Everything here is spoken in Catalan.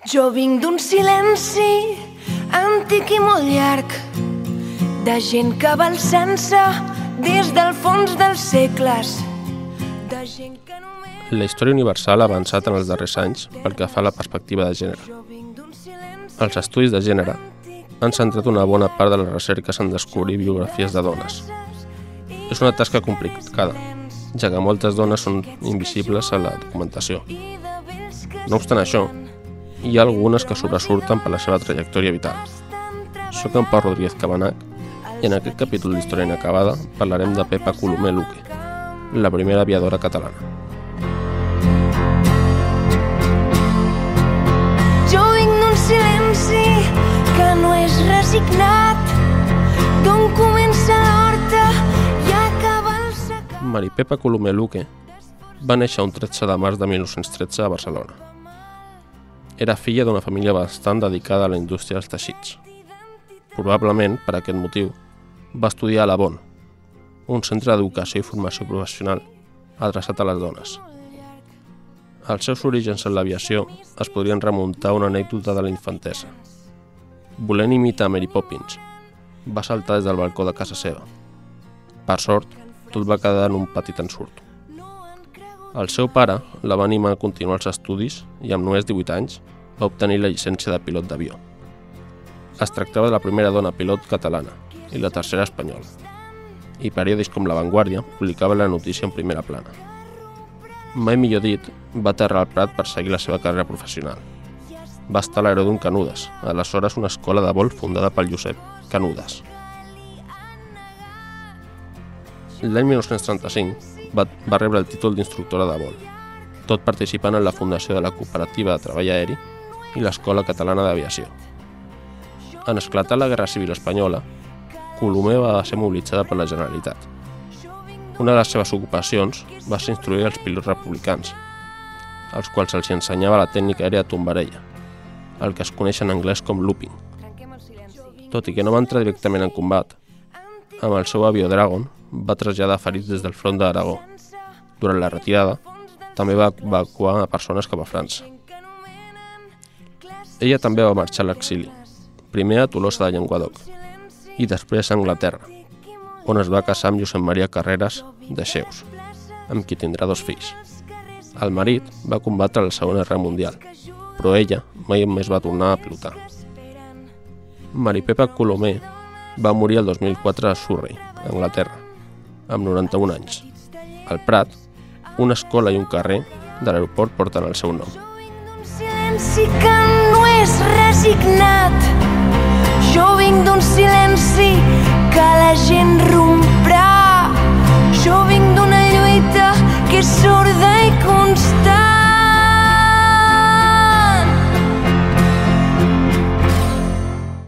Jo vinc d'un silenci antic i molt llarg, de gent que va alçant-se des del fons dels segles, de gent que només... La història universal ha avançat en els darrers anys pel que fa a la perspectiva de gènere. Els estudis de gènere han centrat una bona part de les recerques en descobrir biografies de dones. És una tasca complicada, ja que moltes dones són invisibles a la documentació. No obstant això, hi ha algunes que sobresurten per la seva trajectòria vital. Soc en Pau Rodríguez Cabanach i en aquest capítol d'Història Inacabada parlarem de Pepa Colomer Luque, la primera aviadora catalana. Jo vinc d'un silenci que no és resignat, d'on comença l'horta i acaba el secret. Mari Pepa Colomer Luque va néixer un 13 de març de 1913 a Barcelona. Era filla d'una família bastant dedicada a la indústria dels teixits. Probablement, per aquest motiu, va estudiar a la BON, un centre d'educació i formació professional adreçat a les dones. Els seus orígens en l'aviació es podrien remuntar a una anècdota de la infantesa. Volent imitar Mary Poppins, va saltar des del balcó de casa seva. Per sort, tot va quedar en un petit ensurt. El seu pare la va animar a continuar els estudis i amb només 18 anys va obtenir la llicència de pilot d'avió. Es tractava de la primera dona pilot catalana i la tercera espanyola, i periòdics com La Vanguardia publicaven la notícia en primera plana. Mai millor dit, va aterrar al Prat per seguir la seva carrera professional. Va estar a l'aeròdrom Canudes, aleshores una escola de vol fundada pel Josep Canudes. L'any 1935 va rebre el títol d'instructora de vol, tot participant en la fundació de la Cooperativa de Treball Aeri i l'Escola Catalana d'Aviació. En esclatar la Guerra Civil Espanyola, Colomer va ser mobilitzada per la Generalitat. Una de les seves ocupacions va ser instruir els pilots republicans, als quals els ensenyava la tècnica aèria de tombarella, el que es coneix en anglès com looping. Tot i que no va entrar directament en combat, amb el seu avió Dragon va traslladar ferits des del front d'Aragó. Durant la retirada, també va evacuar a persones cap a França. Ella també va marxar a l'exili, primer a Tolosa de Llenguadoc i després a Anglaterra, on es va casar amb Josep Maria Carreras de Xeus, amb qui tindrà 2 fills. El marit va combatre a la Segona Guerra Mundial, però ella mai més va tornar a pilotar. Mari Pepa Colomer va morir el 2004 a Surrey, Anglaterra, amb 91 anys. Al Prat, una escola i un carrer de l'aeroport porten el seu nom. Silenci que no és resignat. Jo vinc d'un silenci que la gent romprà. Jo vinc d'una lluita que és sorda